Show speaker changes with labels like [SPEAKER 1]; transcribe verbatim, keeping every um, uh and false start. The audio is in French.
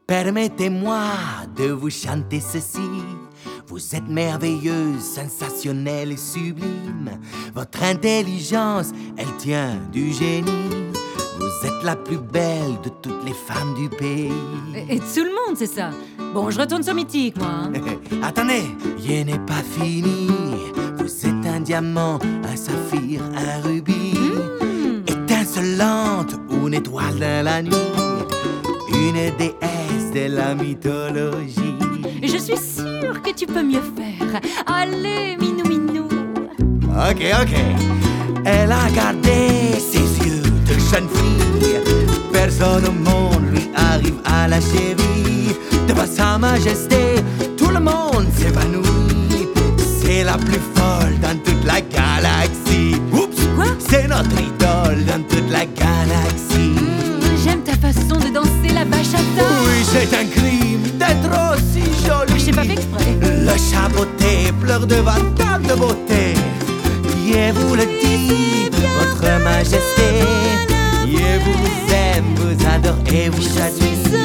[SPEAKER 1] Permettez-moi de vous chanter ceci. Vous êtes merveilleuse, sensationnelle et sublime. Votre intelligence, elle tient du génie. Vous êtes la plus belle de toutes les femmes du pays.
[SPEAKER 2] Et, et de tout le monde, c'est ça. Bon, je retourne sur Mythique, moi. Hein.
[SPEAKER 1] Attendez, rien n'est pas fini. Vous êtes un diamant, un saphir, un rubis. Mmh. Étincelante ou une étoile dans la nuit. Une déesse de la mythologie.
[SPEAKER 2] Je suis sûre que tu peux mieux faire. Allez, minou minou.
[SPEAKER 1] Ok, ok. Elle a gardé ses yeux de jeune fille. Personne au monde lui arrive à la chérie. Devant sa majesté, tout le monde s'évanouit. C'est la plus folle dans toute la galaxie. Oups,
[SPEAKER 2] quoi?
[SPEAKER 1] C'est notre idole dans toute la galaxie.
[SPEAKER 2] Mmh, j'aime ta façon de danser la bachata.
[SPEAKER 1] Oui, c'est un crime d'être aussi jolie.
[SPEAKER 2] Je t'ai pas fait exprès.
[SPEAKER 1] Le chaboté pleure devant tant de beauté. Et vous le dit, votre majesté. Et vous aime, vous adore et vous
[SPEAKER 2] Je
[SPEAKER 1] châtie.
[SPEAKER 2] suis